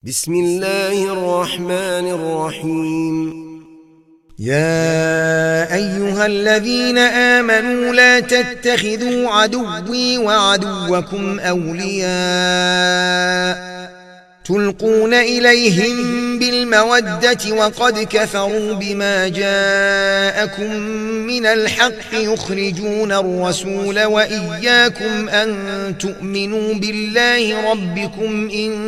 بسم الله الرحمن الرحيم. يا أيها الذين آمنوا لا تتخذوا عدوي وعدوكم أولياء تلقون إليهم بالمودة وقد كفروا بما جاءكم من الحق يخرجون الرسول وإياكم أن تؤمنوا بالله ربكم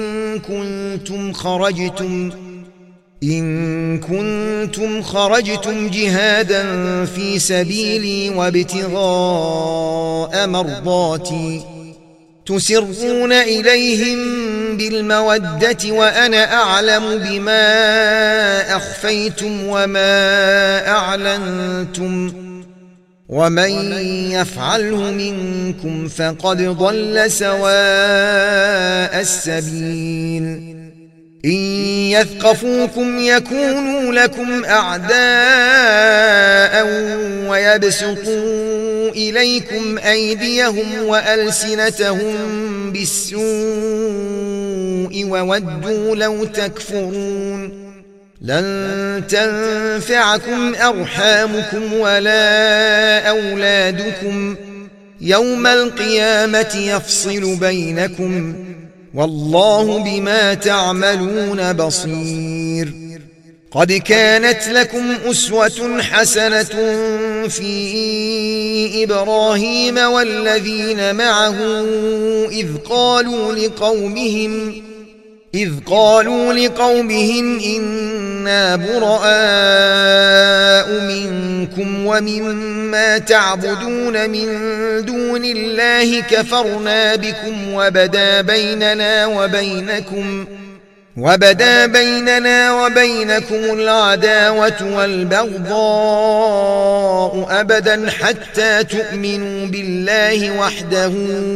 إن كنتم خرجتم جهادا في سبيلي وابتغاء مرضاتي تسرون إليهم بالمودة وأنا أعلم بما أخفيتم وما أعلنتم ومن يفعله منكم فقد ضل سواء السبيل. إن يثقفوكم يكونوا لكم أعداء ويبسطوا إليكم أيديهم وألسنتهم بالسوء وودوا لو تكفرون. لن تنفعكم أرحامكم ولا أولادكم يوم القيامة يفصل بينكم والله بما تعملون بصير. قد كانت لكم أسوة حسنة في إبراهيم والذين معه إذ قالوا لقومهم إنا براء منكم ومما تعبدون من دون الله كفرنا بكم وبدا بيننا وبينكم العداوة والبغضاء أبدا حتى تؤمنوا بالله وحده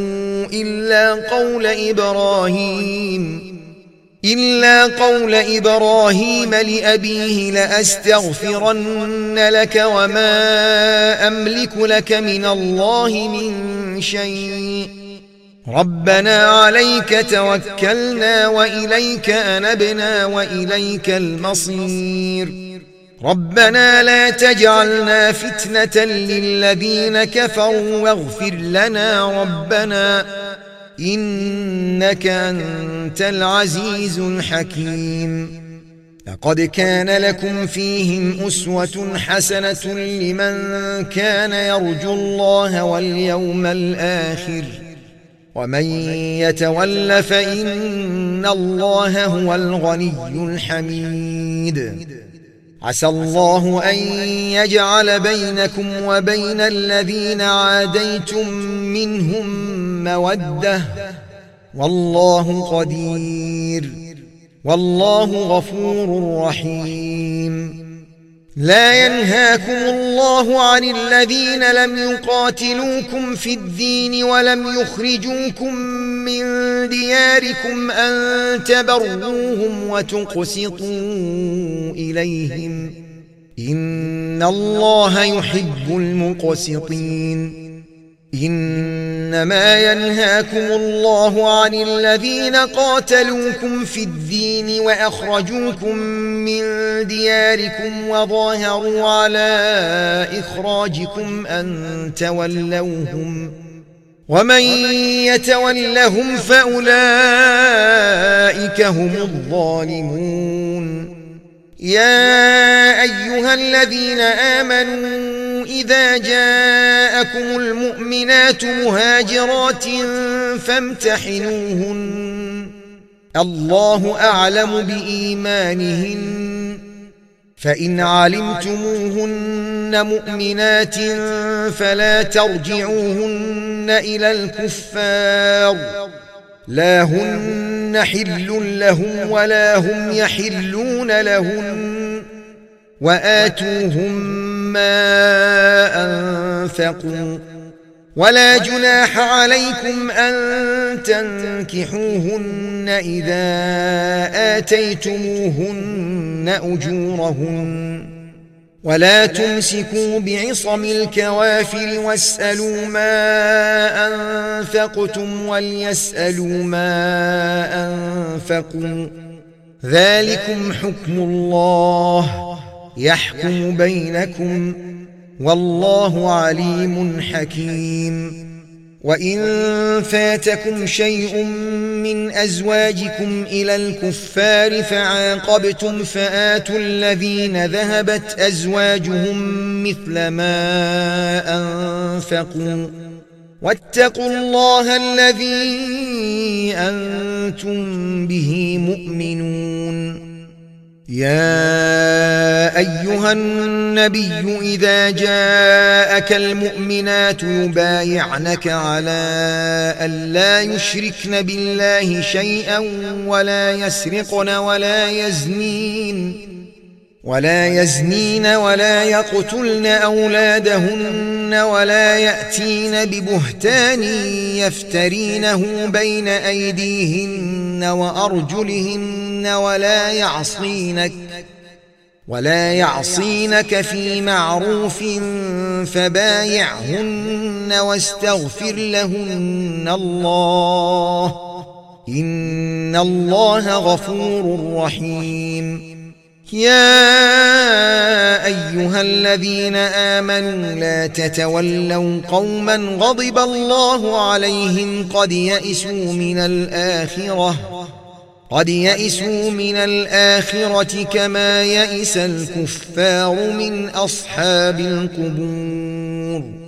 إلا قول إبراهيم لأبيه لأستغفرن لك وما أملك لك من الله من شيء ربنا عليك توكلنا وإليك أنبنا وإليك المصير. ربنا لا تجعلنا فتنة للذين كفروا واغفر لنا ربنا إنك أنت العزيز الحكيم. لقد كان لكم فيهم أسوة حسنة لمن كان يرجو الله واليوم الآخر ومن يتول فإن الله هو الغني الحميد. عسى الله أن يجعل بينكم وبين الذين عاديتم منهم مودة والله قدير والله غفور رحيم. لا ينهاكم الله عن الذين لم يقاتلوكم في الدين ولم يخرجوكم من دياركم أن تبروهم وتقسطوا إليهم إن الله يحب المقسطين. إنما ينهاكم الله عن الذين قاتلوكم في الدين وأخرجوكم من دياركم وظاهروا على إخراجكم أن تولوهم ومن يتولهم فأولئك هم الظالمون. يا أيها الذين آمنوا إذا جاءكم المؤمنات مهاجرات فامتحنوهن الله أعلم بإيمانهن فإن علمتموهن مؤمنات فلا ترجعوهن إلى الكفار لا هن حل لهم ولا هم يحلون لهن وآتوهم ما أنفقوا ولا جناح عليكم أن تنكحوهن إذا آتيتموهن أجورهن ولا تمسكوا بعصم الكوافر واسألوا ما أنفقتم وليسألوا ما أنفقوا ذلكم حكم الله يحكم بينكم والله عليم حكيم. وإن فاتكم شيء من أزواجكم إلى الكفار فعاقبتم فآتوا الذين ذهبت أزواجهم مثل ما أنفقوا واتقوا الله الذي أنتم به مؤمنون. يا أيها النبي إذا جاءك المؤمنات يبايعنك على ألا يشركن بالله شيئا ولا يسرقن ولا يزنين ولا يقتلن أولادهن ولا يأتين ببهتان يفترينه بين أيديهن وأرجلهن ولا يعصينك في معروف فبايعهن واستغفر لهن الله إن الله غفور رحيم. يا أيها الذين آمنوا لا تتولوا قوما غضب الله عليهم قد يئسوا من الآخرة كما يئس الكفار من أصحاب القبور.